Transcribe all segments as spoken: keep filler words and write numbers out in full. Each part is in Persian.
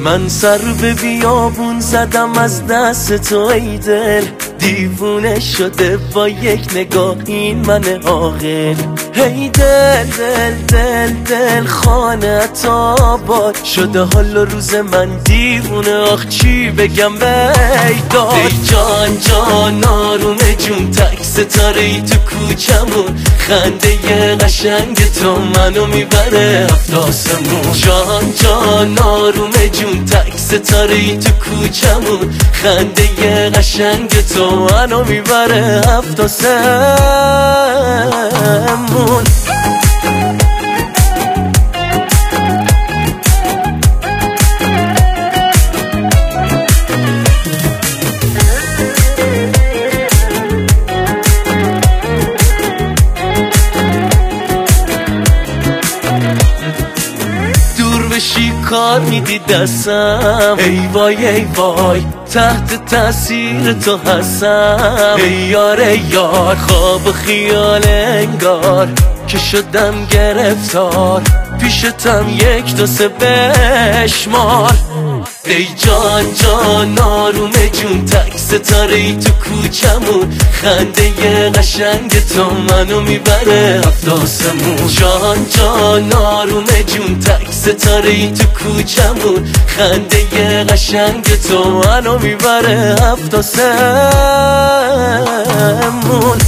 من سر به بیابون زدم از دست تو ای دل، دیوونه شده با یک نگاه این من عاقل. هی دل دل دل دل خانت آباد شده حال و روز من دیوونه، آخ چی بگم بیداد. ای جان جان آروم جون تک ستاره ای تو کوچمون، خنده ی قشنگ تو منو میبره هفت آسمون. جان جان آروم جون تک ستاره ای تو کوچمون، خنده ی قشنگ تو منو میبره هفت آسمون. کار میدی دستم، ای وای ای وای تحت تاثیر تو هستم. ای یار ای یار خواب و خیال انگار که شدم گرفتار، پیشتم یک دو سه بشمار. ای جان جان آروم جون تک ستاره ای تو کوچمون، خنده ی قشنگ تو منو میبره هفت آسمون. جان جان آروم جون تک ستاره ای تو کوچمون، خنده ی قشنگ تو منو میبره هفت آسمون.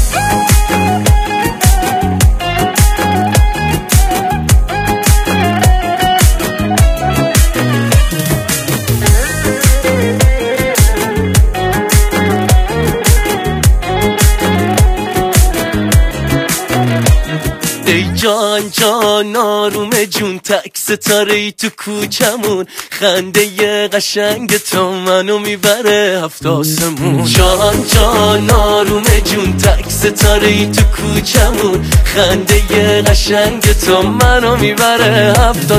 ای جان جان آروم جون تک ستاره ای تو کوچمون، خنده ی قشنگ تو منو میبره هفت آسمون. جان جان آروم جون تک ستاره ای تو کوچمون، خنده ی قشنگ تو منو میبره هفت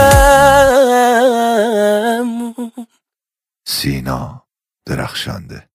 آسمون. سینا درخشنده.